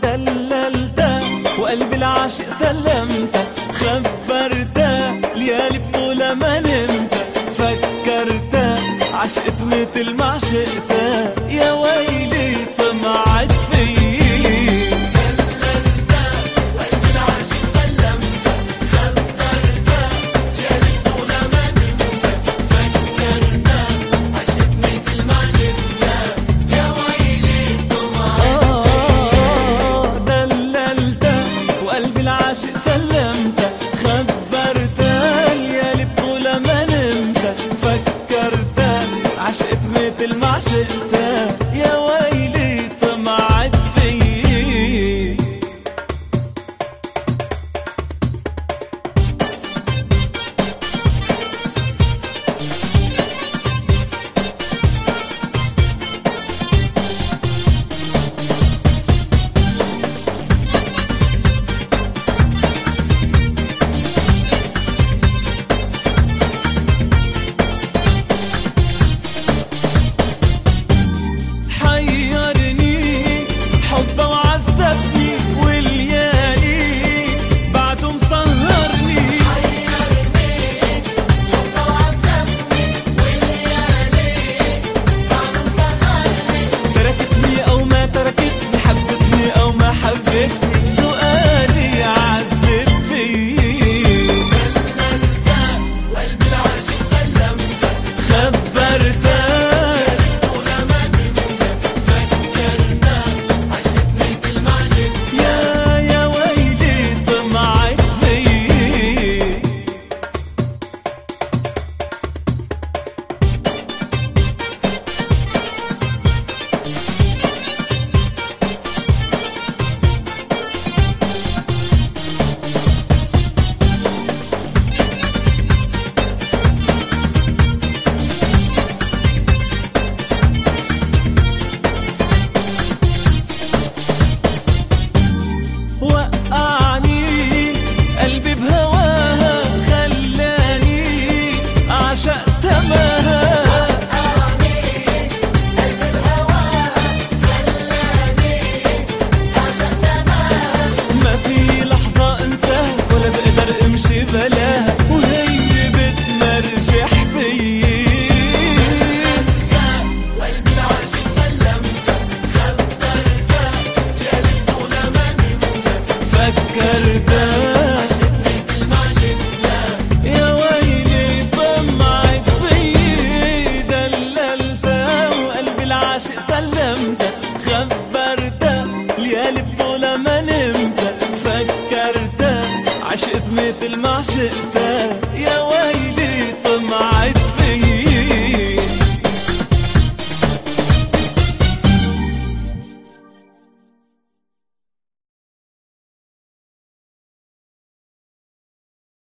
دللته وقلبي العاشق سلمته، خبرته ليالي بطولة ما نمته، فكرته عشقت مثل ما عشقته، يا ويلي طمعت فيه. العاشق سلمته، خبرته ليالي بطولة ما نمته، فكرته عشقت مثل ما عشقته، يا ويلي طمعت فيه. سؤالي عذب فيه، وقلبي العاشق سلمته، خبرته ولما نمته، فكرته عشقت مثل ما عشقته، يا ويلي طمعت فيه. وقعني قلبي بهواها، خلاني أعشق سماها، وقعني قلبي بهواها، خلاني أعشق سماها، ما في لحظة انساها ولا بقدر امشي بلاها، وهي بتمرجح فيي. وقلبي العاشق سلمته، خبرته ليالي بطولة ما نمته، فكرته عشقت مثل ما عشقته، يا ويلي طمعت فيي. دللته وقلبي العاشق سلمته، خبرته ليالي بطولة ما نمته، فكرته عشقت مثل ما عشقته.